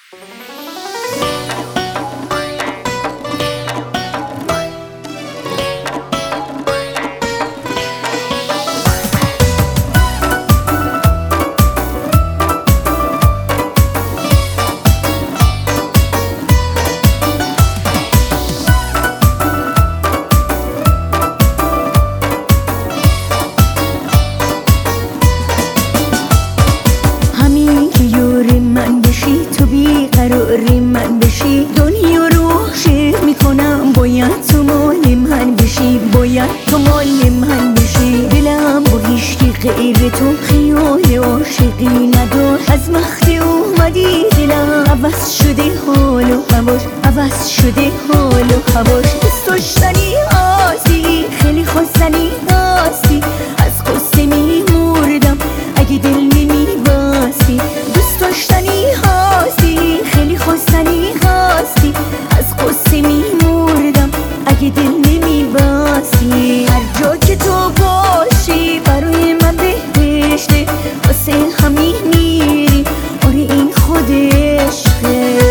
تو بیقرار من بشی، دنیا رو شیر میکنم باید تو مال من بشی، باید تو مال من بشی. دلم با هیچکی غیر تو خیال عاشقی نداشت، از وقتی اومدی دلم عوض شده حال و هواش، عوض شده حال و هواش. دوست داشتنی آسی خیلی خواستنی آسی، از قصه میمردم اگه دل نمیباسی. دوست داشتنی هستی خیلی خواستنی هستی، از قصه میمردم اگه دل نمیباسی. هر جا که تو باشی برای من بهشته، واسه همین میری آره این خود عشقه.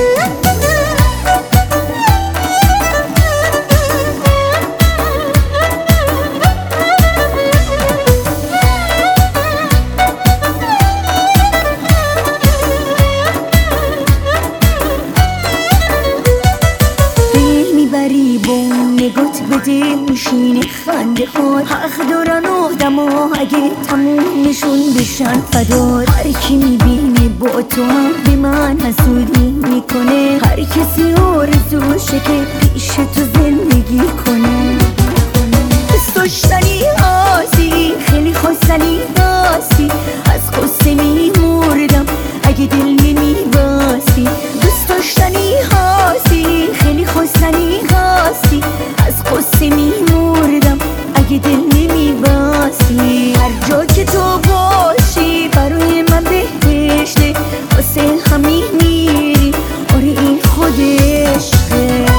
نگات به دل میشینه خنده ها، حق دارن آدما اگه تمومشون بشن فدار. هر کی میبینه با تو هم به من حسودی میکنه، هر کسی آرزوشه که پیش تو زندگی کنه. دوست داشتنی آسی خیلی خواستنی آسی، از قصه میمردم اگه دل نمیباسی. دوست داشتنی هستی خیلی خواستنی هستی، از قصه میمردم اگه دل نمیباسی. هر جا که تو باشی برای من بهشته، واسه همین میری آره این خود عشقه.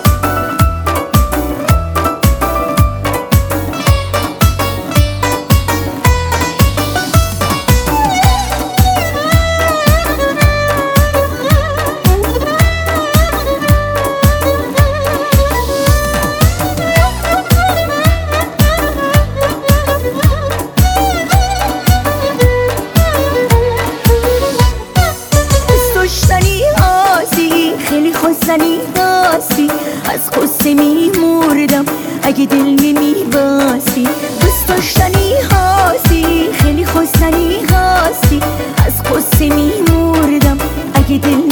خیلی خواستنی هستی، از قصه میمردم اگه دل نمیباسی. دوست داشتنی هستی خیلی خواستنی هستی، از قصه میمردم اگه دل